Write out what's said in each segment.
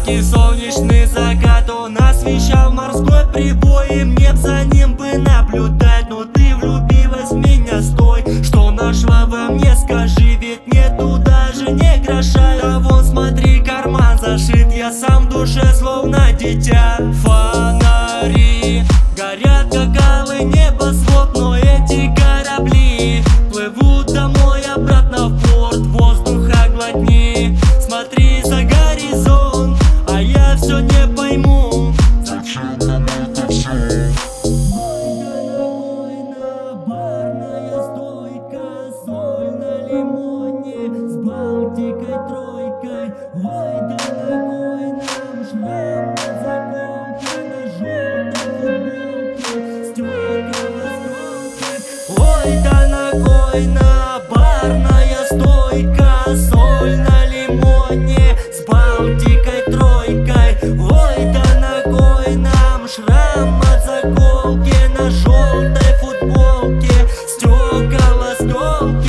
Яркий солнечный закат он освещал морской прибой, и мне б за ним бы наблюдать. Но ты влюбилась в меня, стой, что нашла во мне, скажи, ведь нету даже ни гроша. Да вон смотри, карман зашит, я сам в душе словно дитя. Фонари горят, как алый небосвод, но эти корабли плывут домой обратно в порт. Воздуха глотни, смотри за горизонт, а я все не пойму, зачем нам это все. Барная стойка, соль на лимоне с Балтикой тройкой. Ой, да какой нам шрам на заколке, на желтой футболке, стекла осколки. Ой, да на кой на барная стойка, соль на лимоне с Балтикой тройкой. Ой, да на кой нам шрам от заколки, на желтой футболке, стекла осколки.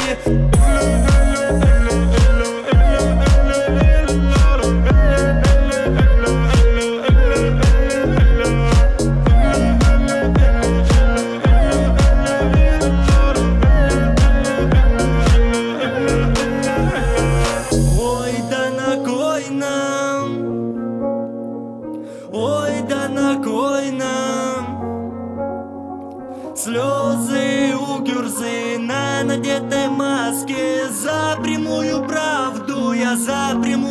Ой, да на кой нам слезы у гюрзы на надетой маске? За прямую правду, я за прямую